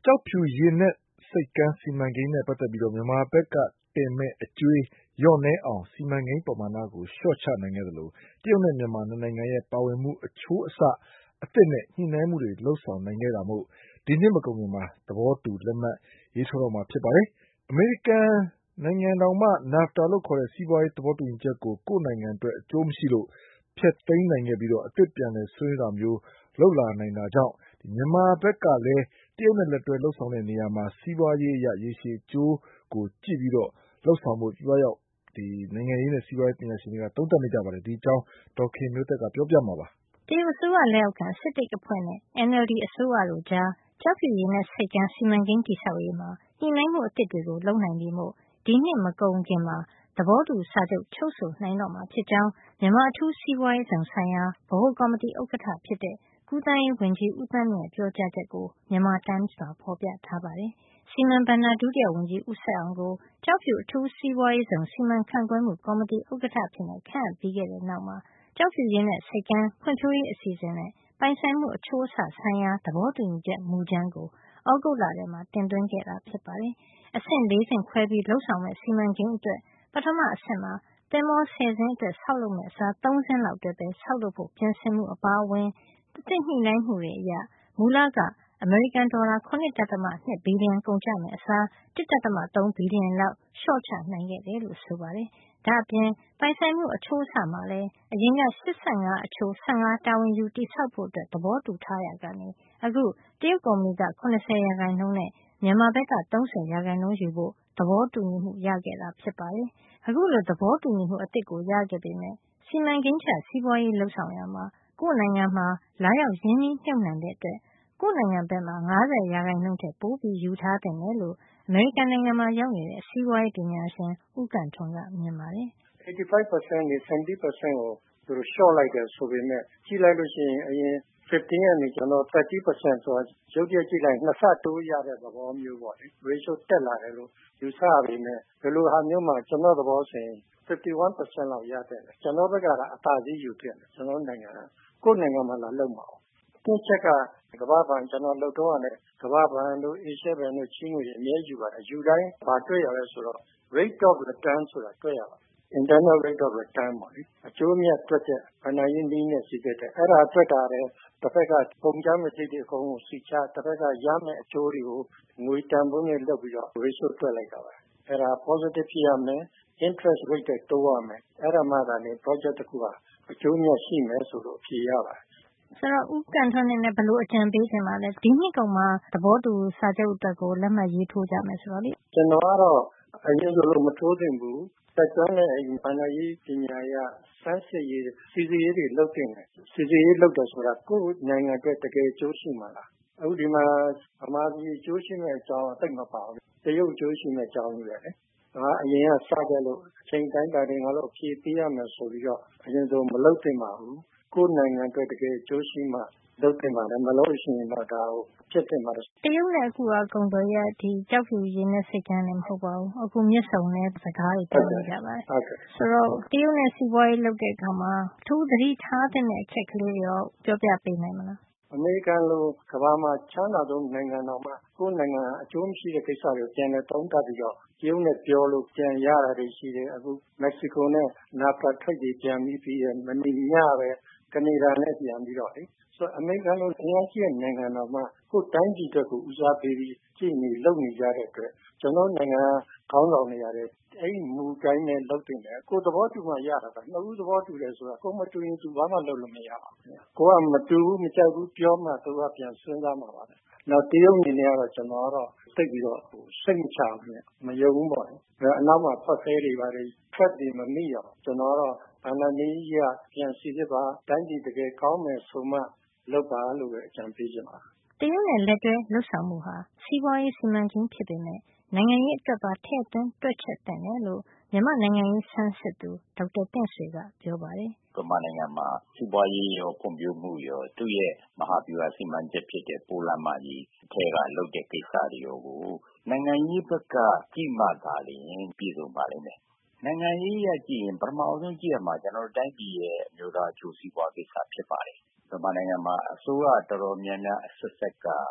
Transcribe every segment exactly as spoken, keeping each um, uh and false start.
ကျောက်ဖြူရေနက်ဆိပ်ကမ်းစီမံကိန်းနဲ့ပတ်သက်ပြီးမြန်မာဘက်ကတင်မယ့်အကြွေးလျော့နည်းအောင်စီမံကိန်းပမာဏကိုလျှော့ချနိုင်ခဲ့သလိုတရုတ်နဲ့မြန်မာနှစ်နိုင်ငံရဲ့ပါဝင်မှုအချိုးအဆအသစ်နဲ့ညှိနှိုင်းမှုတွေလုပ်ဆောင်နိုင်ခဲ့တာမို့ဒီနှစ်မကုန်ခင်မှာသဘောတူလက်မှတ်ရေးထိုးတော့မှာဖြစ်ပါတယ်။အမေရိကန်နိုင်ငံတောင်မှ NAFTA လို့ခေါ်တဲ့စီးပွားရေးသဘောတူညီချက်ကိုကိုယ့်နိုင်ငံအတွက်အကျိုးမရှိလို့ဖျက်သိမ်းနိုင်ခဲ့ပြီးအသစ်ပြန်လည်ဆွေးနွေးတာမျိုးလုပ်လာနိုင်တာကြောင့်မြန်မာဘက်ကလည်းတရုတ်နဲ့လက်တွဲလုပ်ဆောင်တဲ့နေရာမှာစီးပွားရေးအရရေရှည်အကျိုးကိုကြည့်ပြီးတော့လုပ်ဆောင်ဖို့ကြွားရောက်ဒီနိုင်ငံရေးနဲ့စီးပွားရေးပညာရှင်တွေကသုံးသပ်နေကြပါတယ်။ဒီအကြောင်းဒေါ်ခင်မျိုးသက်ကပြောပြမှာပါ။တရုတ်အစိုးရလက်အောက်ခံစစ်တပ်အဖွဲ့နဲ့ အန်အလ်ဒီ အစိုးရတို့ကြားကျောက်ဖြူရေနက်ဆိပ်ကမ်းစီမံကိန်းတည်ဆောက်ရေးမှာညှိနှိုင်းမှုအသစ်တွေကိုလုပ်နိုင်ပြီမို့ဒီနှစ်မကုန်ခင်မှာသဘောတူစာချုပ်ချုပ်ဆိုနိုင်တော့မှာဖြစ်ကြောင်းမြန်မာအထူးစီးပွားရေးဇုံဆိုင်ရာဗဟိုကော်မတီဥက္ကဋ္ဌဖြစ်တဲ့ကူးသန်းရေးဝန်ကြီးဦးသန်းမြင့်ပြောကြားချက်ကိုမြန်မာတိုင်းစ်မှာဖေါ်ပြထားပါတယ်။စီမံဘဏ္ဍာဒုတိယဝန်ကြီးဦးဆက်အောင်ကိုကျောက်ဖြူအထူးစီးပွားရေးဇုံစီမံခန့်ခွဲမှုကော်မတီဥက္ကဋ္ဌအဖြစ်ခန့်အပ်ပြီးခဲ့တဲ့နောက်မှာကျောက်ဖြူရေနက်ဆိပ်ကမ်းဖွံ့ဖြိုးရေးအစီအစဉ်နဲ့ပိုင်ဆိုင်မှုအချိုးအဆဆိုင်ရာသဘောတူညီချက်မူကြမ်းကိုသြဂုတ်လထဲမှာတင်သွင်းခဲ့တာဖြစ်ပါတယ်။အဆင့်လေးဆင့်ခွဲပြီးလုပ်ဆောင်မယ့်စီမံကိန်းအတွက်ပထမအဆင့်မှာသင်္ဘောဆယ်စင်းအတွက်ဆောက်လုပ်မယ့်အစားသုံးစင်းလောက်အတွက်ပဲဆောက်လုပ်ဖို့ပြင်ဆင်မှုအပါအဝင်အသစ်ညှိနှိုင်းမှုတွေအရမူလကအမေရိကန်ဒေါ်လာ ၇.၂ ဘီလီယံကုန်ကျမယ့်အစား ၁.၃ ဘီလီယံလောက်လျှော့ချနိုင်ခဲ့တယ်လို့ဆိုပါတယ်။ဒါ့အပြင်ပိုင်ဆိုင်မှုအချိုးအဆမှာလည်းအရင်က၈၅အချိုး၁၅တာဝန်ယူတည်ဆောက်ဖို့သဘောတူထားရာကနေအခုတရုတ်ကုမ္ပဏီက၇၀ရာခိုင်နှုန်းနဲ့မြန်မာဘက်က၃၀ရာခိုင်နှုန်းယူဖို့သဘောတူညီမှုရခဲ့တာဖြစ်ပါတယ်။အခုလိုသဘောတူညီမှုအသစ်ကိုရခဲ့ပေမယ့်စီမံကိန်းချစီးပွားရေးလုပ်ဆောင်ရာမှာကိုယ့်နိုင်ငံမှာလာရောက်ရင်းနှီးမြှုပ်နှံတဲ့အတွက်ကိုယ့်နိုင်ငံဘက်မှာ၅၀ရာခိုင်နှုန်းထက်ပိုပြီးယူထားသင့်တယ်လို့အမေရိကန်နိုင်ငံမှာရောက်နေတဲ့စီးပွားရေးပညာရှင်ဦးကံထွန်းကမြင်ပါတယ်။eighty five percent နေ seventy percent ကိုသူတို့လျှော့လိုက်တယ်ဆိုပေမဲ့ကြည့်လိုက်လို့ရှိရင်အရင်fifteen ကနေကျွန်တော်thirty percent ဆိုတာရုပ်ပြကြည့်လိုက်နှစ်ဆတိုးရတဲ့သဘောမျိုးပေါ့လေ ratio တက်လာတယ်လို့ယူဆရပေမဲ့ဘယ်လိုဟာမျိုးမှာကျွန်တော်သဘောဆိုရင် fifty-one percent လောက်ရတဲ့ကျွန်တော်ဘက်ကအသာစီးယူခဲ့တယ်ကျွန်တော်နိုင်ငံကကိုယ့်နိုင်ငံမှာလာလုံမအောင်တစ်ချက်ကကမ္ဘာ့ဘဏ်ကျွန်တော်လှုပ်တော့ရတယ်ကမ္ဘာ့ဘဏ်တို့အေရှယ်ဘဏ်တို့ချီးငွေအမြဲယူပါတယ်ယူတိုင်းဘာတွေ့ရလဲဆိုတော့ rate of return ဆိုတာတွေ့ရပါတယ် internal rate of return ပေါ့လေအကျိုးမြတ်တွက်တဲ့ဘဏ္ဍာရေးနည်းနဲ့စီစစ်တဲ့အဲ့ဒါတွက်တာလည်းတစ်ဖက်ကပုံကြမ်းမသိတဲ့အကုန်ကိုစီချတစ်ဖက်ကရမယ့်အကျိုးတွေကိုငွေတန်ဖိုးနဲ့လုပ်ပြီးတော့ ratio တွက်လိုက်တာပါအဲ့ဒါ positive ဖြစ်ရမယ် interest rate တွေတိုးရမယ်အဲ့ဒါမှသာလေ project တစ်ခုဟာအကျိုးမြတ်ရှိမယ်ဆိုလို့ဖြေရပါတယ်ဆိုတော့ဦးကံထွန်းနေနဲ့ဘယ်လိုအကြံပေးချင်ပါလဲဒီနှစ်ကုန်မှာသဘောတူစာချုပ်အတွက်ကိုလက်မှတ်ရေးထိုးကြမယ်ဆိုတော့လေကျွန်တော်ကတော့အရင်ကလိုမထိုးသင့်ဘူးတက်ကြွတဲ့ဘဏ္ဍာရေးပညာရစမ်းစစ်ရေးစီစီရေးတွေလုပ်တင်တယ်စီစီရေးလုပ်တယ်ဆိုတာကိုယ့်နိုင်ငံအတွက်တကယ်အကျိုးရှိမှာလားအခုဒီမှာဗမာပြည်အကျိုးရှိမဲ့အကြောင်းသိမပါဘူးတရုတ်အကျိုးရှိမဲ့အကြောင်းကြီးပဲလေငါအရင်ကစကြလို့အချိန်တိုင်းတာတွေငါတို့အဖြေပေးရမယ်ဆိုပြီးတော့အရင်ဆုံးမလုပ်သင့်ပါဘူးကိုယ်နိုင်ငံအတွက်တကယ်အကျိုးရှိမှလုပ်တင်ပါတယ်မလို့ရှိရင်တော့ဒါကိုဖြစ်တင်ပါတယ်တရုတ်နဲ့အခုအကုန်တော်ရဒီကြောက်ဖြူရင်းနဲ့စိတ်ကန်းလည်းမဟုတ်ပါဘူးအခုမြစ်ဆုံနဲ့စကားတွေပြောနေကြပါတယ်ဟုတ်ကဲ့ဆိုတော့တရုတ်နဲ့စီးပွားရေးလုပ်တဲ့အခါမှာအထူးသတိထားတဲ့အချက်ကလေးတွေရောပြောပြပေးနိုင်မလားအမေရိကန်လိုကမ္ဘာမှာချမ်းသာဆုံးနိုင်ငံတော်မှာကိုယ်နိုင်ငံအကျိုးမရှိတဲ့ကိစ္စတွေကိုပြန်လည်သုံးသပ်ပြီးတော့တရုတ်နဲ့ပြောလို့ပြန်ရတာတွေရှိတယ်အခုမက္ကဆီကိုနဲ့နာဖာထိပ်တွေပြန်ပြီးပြီးတယ်မနေ့ညပဲကနေဒါနဲ့ပြန်ပြီးတော့လေဆိုအမေရိကန်လိုအင်အားကြီးတဲ့နိုင်ငံတော်မှာကိုယ်တိုင်းပြည်အတွက်ကိုဦးစားပေးပြီးကြည့်နေလုပ်နေကြတဲ့အတွက်ကျွန်တော်နိုင်ငံခေါင်းဆောင်နေရတယ်အဲ့ဒီမူတိုင်းနဲ့လုပ်တင်တယ်ကိုယ်သဘောတူမှရတာပဲနှစ်ဦးသဘောတူတယ်ဆိုတာကိုယ်မတူရင်သူဘာမှလုပ်လို့မရအောင်ကိုယ်ကမတူဘူးမကြိုက်ဘူးပြောမှသူကပြန်စဉ်းစားမှာပါနောက်တရုတ်အနေနဲ့ကတော့ကျွန်တော်ကတော့သိပြီးတော့စိတ်မချဘူးမယုံဘူးပေါ့အနောက်မှာဖတ်သေးတွေပါတယ်ဖက်တွေမမိအောင်ကျွန်တော်ကတော့ဘာသာရေးရပြန်စီစစ်ပါတိုင်းပြည်တကယ်ကောင်းမယ်ဆိုမှလုပ်ပါလို့ပဲအကြံပေးချင်ပါတရုတ်နဲ့လက်တွဲလှုပ်ဆောင်မှုဟာစီးပွားရေးစီမံကိန်းဖြစ်ပေမဲ့နိုင်ငံရေးအတွက်ပါထည့်သွင်းတွက်ချက်သင့်တယ်လို့မြန်မာနိုင်ငံရေးဆန်းစစ်သူဒေါက်တာတင့်ဆွေကပြောပါတယ်။မြန်မာနိုင်ငံမှာစီးပွားရေးရောဖွံ့ဖြိုးမှုရောသူ့ရဲ့မဟာဗျူဟာစီမံချက်ဖြစ်တဲ့ပိုးလမ်းမကြီးအထက်ကလုပ်တဲ့ကိစ္စတွေကိုနိုင်ငံရေးဘက်ကကြည့်မှသာလျှင်ပြည်စုံပါလိမ့်မယ်။နိုင်ငံရေးရကြည့်ရင်ပထမအဆုံးကြည့်ရမှာကျွန်တော်တို့တိုင်းပြည်ရဲ့အမျိုးသားအကျိုးစီးပွားကိစ္စဖြစ်ပါတယ်။မြန်မာနိုင်ငံမှာအစိုးရတော်တော်များများအဆက်ဆက်က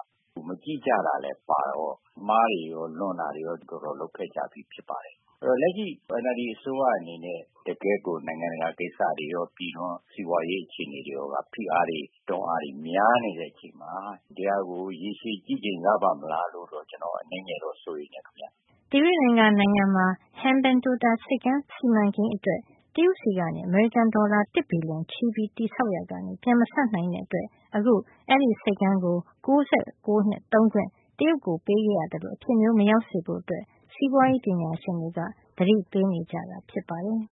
မကြည့်ကြတာလည်းပါတော့မှားတွေရောလွန်တာတွေရောတော်တော်လုပ်ခဲ့ကြပြီးဖြစ်ပါတယ်။အဲ့တော့လက်ရှိ အန်အယ်လ်ဒီ အစိုးရအနေနဲ့တကယ်ကိုနိုင်ငံတကာကိစ္စတွေရောပြည်တွင်းစီးပွားရေးအခြေအနေတွေရောကဖိအားတွေတွန်းအားတွေများနေတဲ့အချိန်မှာတရားကိုရေရှည်ကြည့်ချိန်ရပါမလားလို့တော့ကျွန်တော်အနေနဲ့တော့စိုးရိမ်နေခင်ဗျ။သီရိလင်္ကာနိုင်ငံမှာ Hambantota ဆိပ်ကမ်းစီမံကိန်းအတွက်တရုတ်ဆီကနေအမေရိကန်ဒေါ်လာတစ်ဘီလျံချီးပြီးတည်ဆောက်ရာကနေပြန်မဆပ်နိုင်တဲ့အတွက်အခုအဲဒီဆိပ်ကမ်းကို၉၉နှစ်သုံးခွင့်တရုတ်ကိုပေးခဲ့ရတယ်လို့အဖြစ်မျိုးမရောက်စေဖို့အတွက်စီးပွားရေးပညာရှင်တွေကသတိပေးနေကြတာဖြစ်ပါတယ်